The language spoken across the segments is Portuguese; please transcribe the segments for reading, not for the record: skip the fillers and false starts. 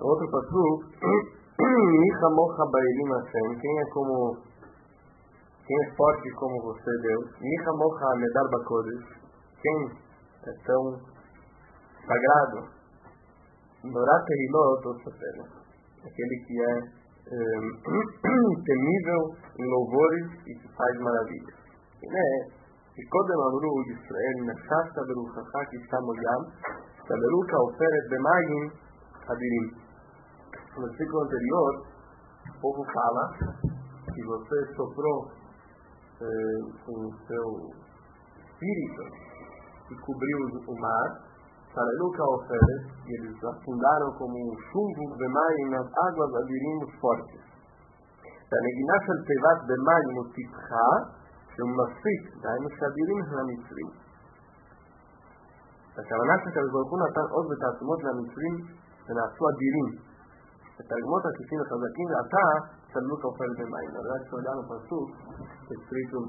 Outro passuco, Michamocha Baelim Hashem, quem é forte como você, Deus? Michamocha Medar Bakodesh, quem é tão sagrado? Norat Tehilot Osafena, aquele que é temível em louvores e que faz maravilhas. E Kodem Amru Yisrael, Nashasta Beruchacha Kishtam Oyam, Saberuka Oferet Bemagim Hadirim. No versículo anterior, o povo fala que você soprou com o seu espírito e cobriu o mar, Saberuka Oferet, e eles afundaram como um chumbo Bemagim nas águas Hadirim fortes. והנגינה של תיבת במים ותפחה שהוא מפיק, דהיינו שהדירים המצרים. הכוונה שהקדוש ברוך הוא נתן עוד ותעצומות למצרים ונעשו אדירים. התרגמות הקיפים החזקים ועתה צללו כופל במים. רק שעודנו פסוק, הסריטו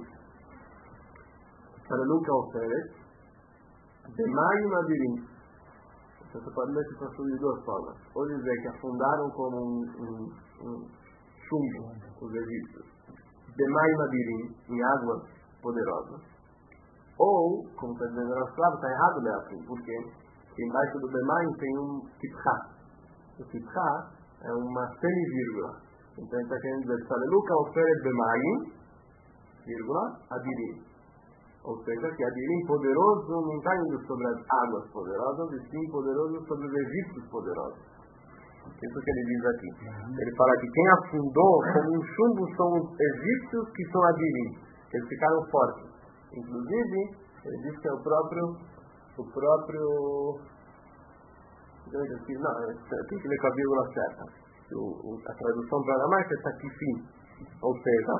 צללו כופלת במים אדירים. Você pode ler esse pastor de duas formas. Ou dizer que afundaram como chumbo os egípcios, Bemai Madirim, em águas poderosas. Ou, como está dizendo na palavra, está errado, né, assim, porque embaixo do Bemai tem um Tipcha. O Tipcha é uma semivírgula. Então ele está querendo dizer, Sabeluka Oferet Bemai, vírgula, Adirim. Ou seja, que Adirim poderoso não está indo sobre as águas poderosas, e sim poderoso sobre os egípcios poderosos. Isso que ele diz aqui. Ele fala que quem afundou como um chumbo são os egípcios que são Adirim, que eles ficaram fortes. Inclusive, ele diz que é o próprio não, tem que ler com a vírgula certa. A tradução para aramaica é Takifim. Ou seja,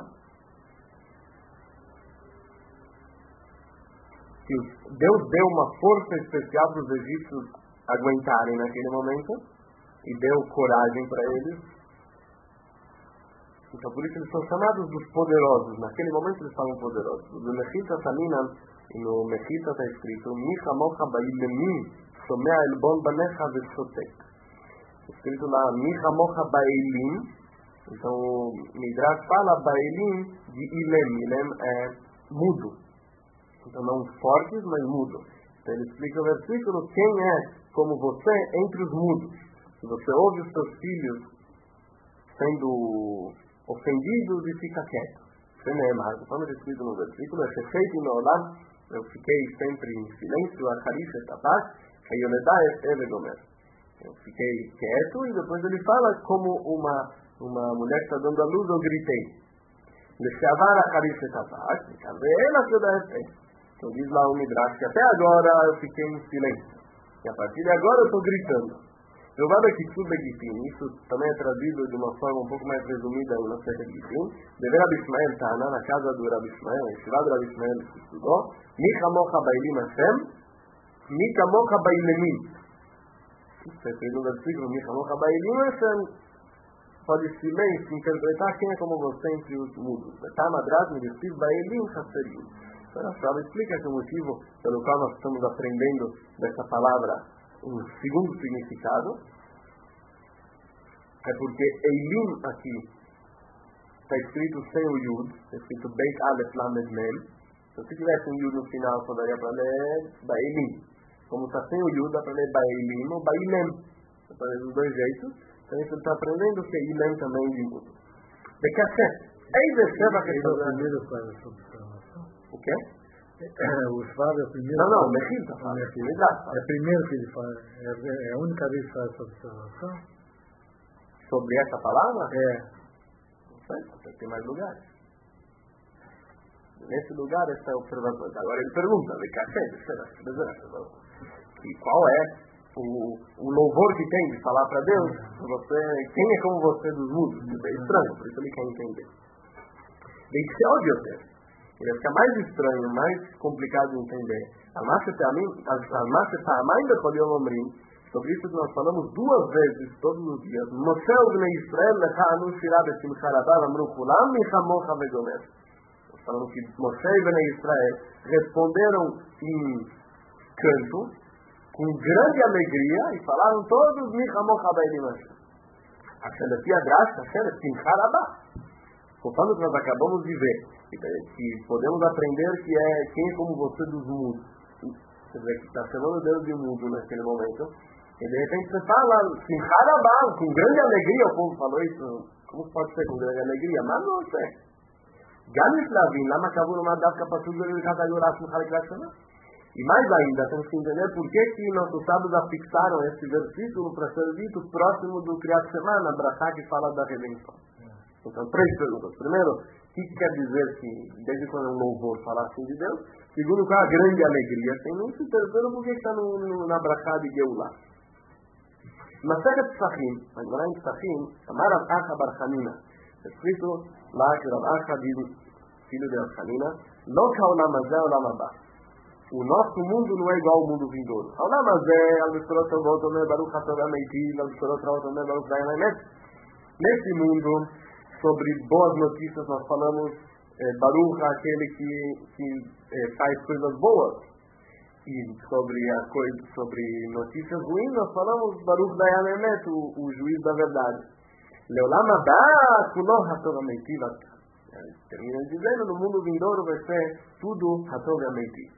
que Deus deu uma força especial para os egípcios aguentarem naquele momento e deu coragem para eles. Então por isso eles são chamados dos poderosos. Naquele momento eles estavam poderosos. No Mechita Taminan, e no Mechita está escrito Micha Mocha Ba'ilemim Shomea Elbon Banecha Veshotek. Escrito lá Micha Mocha Ba'ilim. Então o Midrash fala Ba'ilim de Ilem. Ilem é mudo. Então não fortes, mas mudo. Então ele explica o versículo, quem é como você entre os mudos? Se você ouve os seus filhos sendo ofendidos e fica quieto. Você não é mais. Como ele escrito no versículo, eu fiquei sempre em silêncio, a Harish Etapat, eu fiquei quieto e depois ele fala como uma mulher que está dando a luz, eu gritei. Então diz lá o Midrash que até agora eu fiquei em silêncio. E a partir de agora eu estou gritando. Isso também é trazido de uma forma um pouco mais resumida no Masechet Gittin. Dever Rabi Ishmael Tana, na casa do Rabi Ishmael, na Yeshiva do Rabi Ishmael que estudou, Micha Mocha Bailim Hashem, Micha Mocha Bailemim. Está escrito no versículo, Micha Mocha Bailim Hashem, pode silêncio interpretar quem é como você entre os mudos. Tamadrat, Midirtiv Bailim Hasserim. Então a Shava explica que o motivo pelo qual nós estamos aprendendo dessa palavra um segundo significado é porque Eilim aqui está escrito sem o Yud, está escrito Beit Aleph Lamed Mem. Se você tivesse um Yud no final, só daria para ler Baeilim. Como está sem o Yud, dá para ler Baeilim ou Bailem. Dá para ler dos dois jeitos. Então você está aprendendo que Ilem também de mudo. De café. O quê? O Shvav é o primeiro. Não, o Mechita fala. É primeiro que ele fala. É a única vez que faz essa observação. Sobre essa palavra? É. Não sei, tem mais lugares. Nesse lugar essa é a observação. Agora ele pergunta, e qual é o louvor que tem de falar para Deus? Quem é como você dos mudos? É estranho, por isso ele quer entender. Tem que ser óbvio. Ele fica mais estranho, mais complicado de entender. Sobre isso que nós falamos duas vezes todos os dias. Moshe Ubnei Israel lechanu shirah besimcha rabah amru kulam michamocha vegomer. Nós falamos que Moshe e Ubnei Israel responderam em canto, com grande alegria, e falaram todos michamocha bailim Hashem. A Shelefia Drasha, Simcha Rabá. Conforme que nós acabamos de ver, que podemos aprender que quem é como você dos mundos. Quer dizer, que está chamando Deus de mundo naquele momento. E de repente você fala, Simcha Rabá, com grande alegria, o povo falou isso. Como pode ser com grande alegria? Mas não sei. Gamis Lavin, Lama Kavur Madavka Pasul Verikata Yorasim Halekratana. E mais ainda, temos que entender por que nossos sábios afixaram esse versículo para ser dito próximo do Kriyat Shema, Brachá, que fala da redenção. Então, 3 perguntas. Primeiro, o que quer dizer que, desde quando é um louvor, falar assim de Deus? Segundo, qual é a grande alegria tem nisso? E terceiro, por que está na Brachá de Geulah? Masechet Psachim, a Gemara em Psachim, Amar Rav Acha bar Chanina, escrito lá que Rav Acha diz, filho de Rav Chanina, Lo ka'olam hazeh olam haba. O nosso mundo não é igual ao mundo vindouro. Olam hazeh, al b'shorot tovot omer Baruch HaTov HaMeitiv, al b'shorot ra'ot omer Baruch Dayan HaEmet. Nesse mundo, sobre boas notícias, nós falamos Baruch, aquele que faz coisas boas. E sobre notícias ruins, nós falamos Baruch Dayan HaEmet, o juiz da verdade. Leolam haba, kulo HaTov HaMeitiv. Termina dizendo, no mundo vindouro vai ser tudo HaTov HaMeitiv.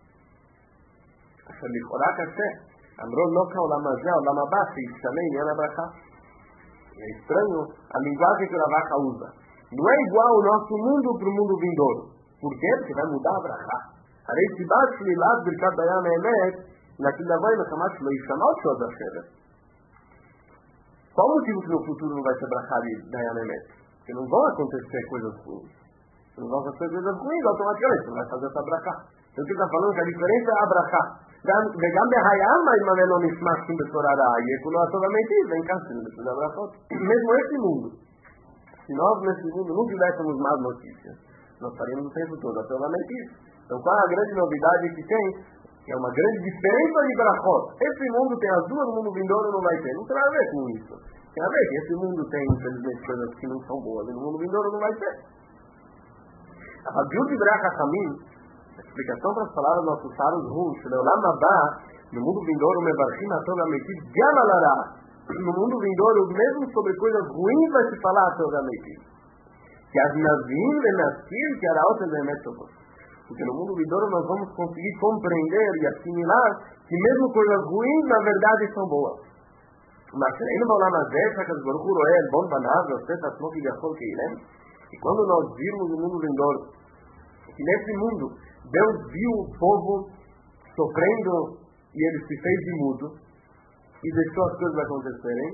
אשר לכאורה קשה, אמרו לא כעולם הזה, העולם הבא, שישתנה עניין הברכה. É estranho a linguagem que o Rav Acha usa. Não é igual o nosso mundo para o mundo vindouro. Por quê? Porque vai mudar a brachá. Arei Sibat Shlilat Birkat Dayan HaEmet, naquilo da vai no Kamat Shlo Yishamot Shod Hashem. Qual o motivo que no futuro não vai ser brachá de Dayan HaEmet? Porque não vão acontecer coisas ruins. Se não vão acontecer coisas ruins, automaticamente não vai fazer essa brachá. Então o que está falando que a diferença é a brachá. וגם בהיעלמא אם לא נשמח שום בצורה רעה, יהיה כולו הטוב המיטיב, ואין כאן שום בצורה ברכות. Mesmo esse mundo, se nós nesse mundo não tivéssemos más notícias, nós faríamos o tempo todo a Tov HaMeitiv. Então qual é a grande novidade que tem? Que é uma grande diferença de brachot. Esse mundo tem as duas, o mundo vindouro não vai ter. Não tem nada a ver com isso. Tem a ver que esse mundo tem, infelizmente, coisas que não são boas, e no mundo vindouro não vai ter. A Rabiú de Bracha Hamim, a explicação para as palavras dos nossos sábios ruins, no mundo vindouro, Mevarchim HaTov HaMeitiv, Gam al Hara. No mundo vindouro, mesmo sobre coisas ruins, vai se falar HaTov HaMeitiv. Que as Navim Lenaskim, que Araot Emet Tovot. Porque no mundo vindouro nós vamos conseguir compreender e assimilar que mesmo coisas ruins, na verdade, são boas. Mas ainda vão lá na Zécha, que as Baruch Hu Roel, Bon Banav, Yosef, Asmo, Kiyachol, Keilem. E quando nós virmos o mundo vindouro, que nesse mundo Deus viu o povo sofrendo e ele se fez de mudo e deixou as coisas acontecerem.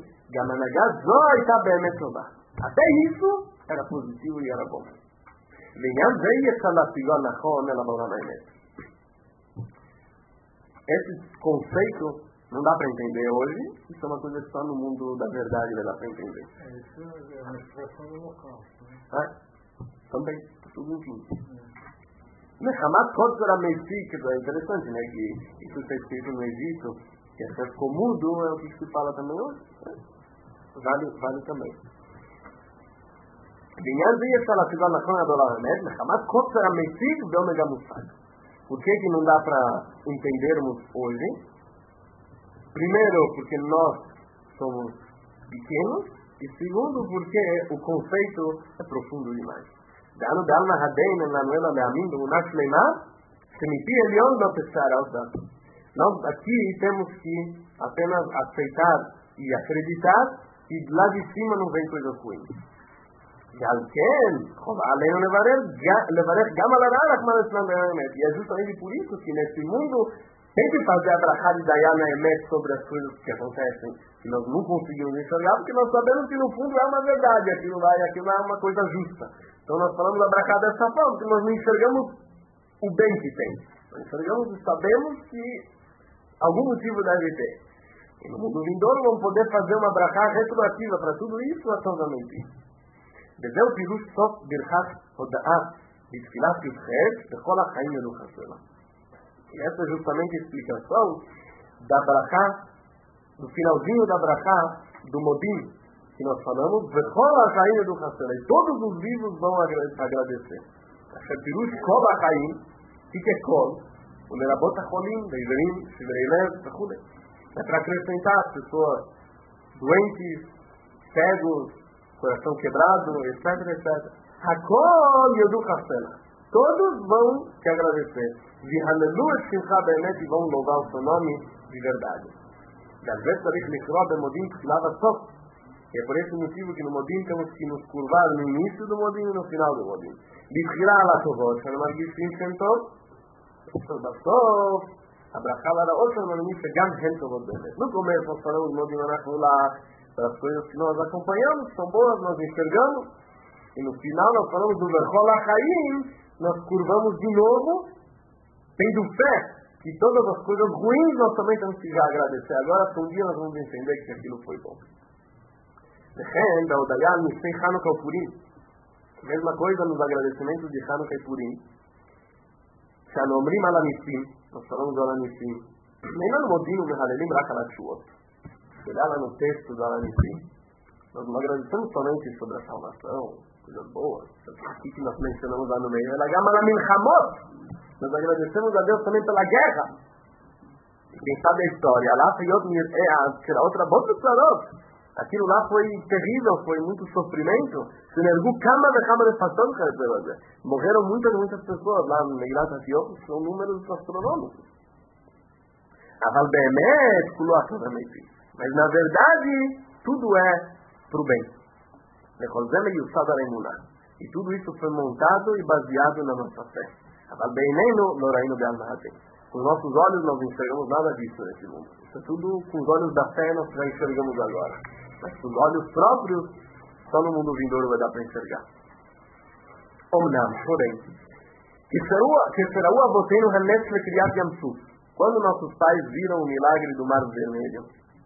Até isso era positivo e era bom. Esse conceito não dá para entender hoje. Isso é uma coisa que só no mundo da verdade vai dar para entender. Isso é uma expressão do local. Também, tudo junto. Nechamat Kotzer HaMeitiv, que é interessante, né? Que isso está escrito no Egito, que é ficou mudo, é o que se fala também hoje. Vale também. Nechamat Kotzer HaMeitiv, Beomega Musag. Por que não dá para entendermos hoje? Primeiro, porque nós somos pequenos, e segundo, porque o conceito é profundo demais. דענו בעלמא הדין לנו להאמין באמונה שלמה שמפי עליון לא תצא רעות דעתו. Nós aqui temos que apenas aceitar e acreditar que lá de cima não vem coisas ruins. ועל כן, חובה עלינו לברך גם על הרע רחמנא ליצלן דיין האמת. E é justamente por isso que nesse mundo tem que fazer a brachá de Dayan HaEmet sobre as coisas que acontecem que nós não conseguimos enxergar, porque nós sabemos que no fundo é uma verdade, aquilo lá é uma coisa justa. Então nós falamos a brachá dessa forma, porque nós não enxergamos o bem que tem. Nós enxergamos e sabemos que algum motivo deve ter. E no mundo vindouro vamos poder fazer uma brachá retroativa para tudo isso atualmente. Deveu pirush sof birchat hoda'at bitfilat yudchet bechol ha'chaim menuchat shela. E essa é justamente a explicação da brachá, do finalzinho da brachá do Modim, que nós falamos, bechol ha'chaim menuchat shela. E todos os vivos vão agradecer. Asher pirush kol ha'chaim, que é kol, o lerabot ha'cholim, leiverim, shivrei lev, וכו'. É para acrescentar as pessoas doentes, cegos, coração quebrado, etc, etc. Hakol Yodu Hafela. Todos vão te agradecer. Vihanelu et Simcha Be'emet, e vão louvar o seu nome de verdade. Galvet Tarich Lichro Bemodim Tfilav Sof. E é por esse motivo que no Modim temos que nos curvar no início do Modim e no final do Modim. B'tchila ala Tovot, Shana Margishim Shem Tov, Basov, Abraham era outra maneira, Gam Hen Tovot Be'emet. No começo nós falamos do Modim Anachulá, das coisas que nós acompanhamos, são boas, nós enxergamos. E no final nós falamos do Verchol HaChaim, nós curvamos de novo, tendo fé que todas as coisas ruins nós também temos que já agradecer. Agora, um dia nós vamos entender que aquilo foi bom. Mesma coisa nos agradecimentos de Hanukkah e Purim. Shanomrim Alanissim, nós falamos do Alanissim. Nem no Modino de Halelim Rakalatshuot. Olhar lá no texto do Alanissim, nós não agradecemos somente sobre a salvação, coisas boas, aqui que nós mencionamos lá no meio, nós agradecemos a Deus também pela guerra. E quem sabe a história, lá foi outra boa clarota. Aquilo lá foi terrível, foi muito sofrimento. Morreram muitas pessoas lá no Megilat Etiópia, são números astronômicos. Mas na verdade, tudo é para o bem. E tudo isso foi montado e baseado na nossa fé. Com os nossos olhos nós não enxergamos nada disso nesse mundo. Isso é tudo com os olhos da fé nós já enxergamos agora. Mas com os olhos próprios, só no mundo vindouro vai dar para enxergar. Porém, quando nossos pais viram o milagre do Mar Vermelho,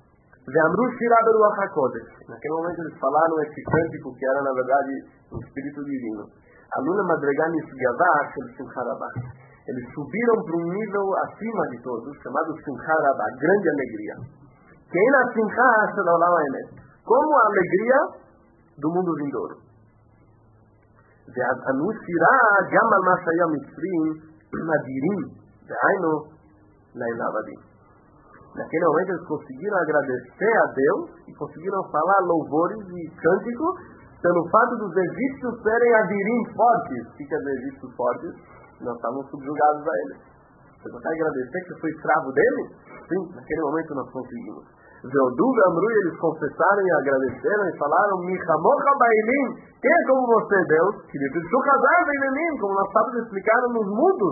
naquele momento eles falaram esse cântico que era na verdade o Espírito Divino. Eles subiram para um nível acima de todos, chamado Simcha Rabbah, grande alegria. Como a alegria do mundo vindouro. Naquele momento eles conseguiram agradecer a Deus e conseguiram falar louvores e cânticos pelo fato dos egípcios serem adirim fortes. O que quer dizer egípcios fortes? Nós estávamos subjugados a eles. Você consegue agradecer que eu sou escravo dele? Sim, naquele momento nós conseguimos. Eles confessaram e agradeceram e falaram: quem é como você, Deus? Que lhe pediu casar, como nós estávamos explicando nos mundos.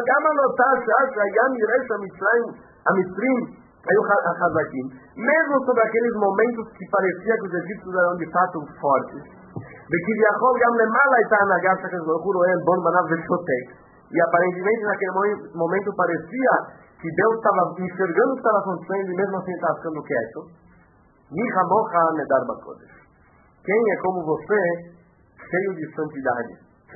Mesmo sobre aqueles momentos que parecia que os egípcios eram de fato fortes. E aparentemente naquele momento parecia que Deus estava enxergando o que estava acontecendo e mesmo assim estava ficando quieto. Quem é como você, cheio de santidade?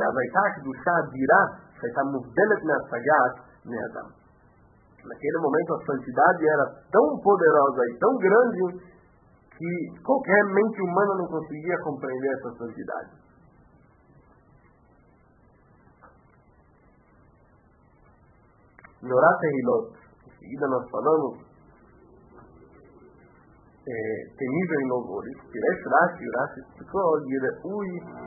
Naquele momento a santidade era tão poderosa e tão grande que qualquer mente humana não conseguia compreender essa santidade. Norat Tehilot, em seguida nós falamos temível em louvores. Piresh Rashi explicou Yireui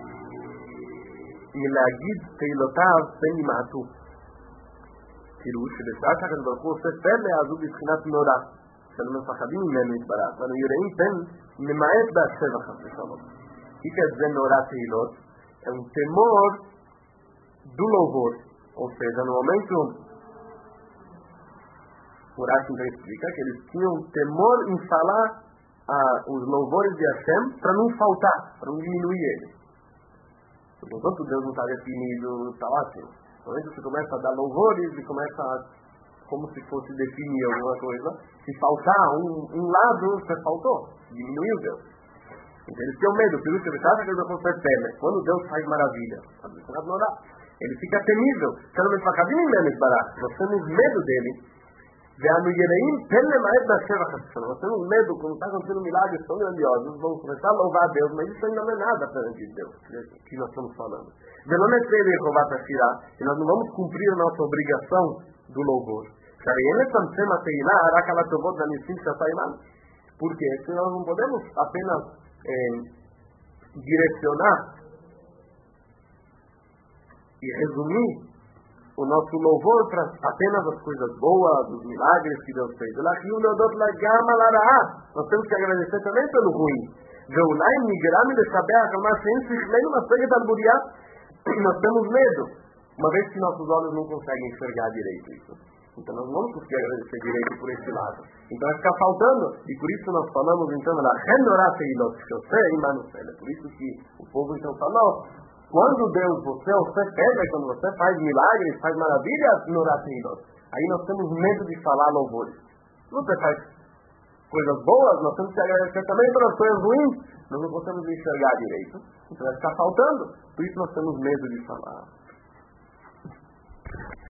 Milagid Teilotav Benimatu. Pirush Leshach HaKadosh Baruch Hu Sefer Le'azu B'Tchinat Norah Shelo Mefachadin Mimenu Yitbarach Vanu Yireim Pen Memaet Ba'Sheva Chas V'Shalom. O que quer dizer Norat Tehilot? É um temor do louvor. Ou seja, no momento o Rashi então explica que eles tinham temor em falar os louvores de Hashem para não faltar, para não diminuir eles. Porque enquanto Deus não está definido, está ótimo. Quando você começa a dar louvores e começa a, como se fosse definir alguma coisa, se faltar um lado, você faltou, diminuiu Deus. Então eles tinham medo, por isso que eles vão ser temer. Quando Deus faz maravilha, ele fica temível. Nós temos medo dele. Nós temos medo quando está acontecendo milagres tão grandiosos, vamos começar a louvar a Deus, mas isso ainda não é nada perante Deus que nós estamos falando. E nós não vamos cumprir a nossa obrigação do louvor. Por quê? Porque nós não podemos apenas direcionar e resumir o nosso louvor para apenas as coisas boas, os milagres que Deus fez. Nós temos que agradecer também pelo ruim. Nós temos medo, uma vez que nossos olhos não conseguem enxergar direito isso. Então nós não vamos conseguir agradecer direito por esse lado. Então vai ficar faltando, e por isso nós falamos então da por isso que o povo então falou, quando Deus, você pega, quando você faz milagres, faz maravilhas, aí nós temos medo de falar louvores. Se você faz coisas boas, nós temos que agradecer também pelas coisas ruins, nós não podemos enxergar direito. Então vai ficar faltando, por isso nós temos medo de falar.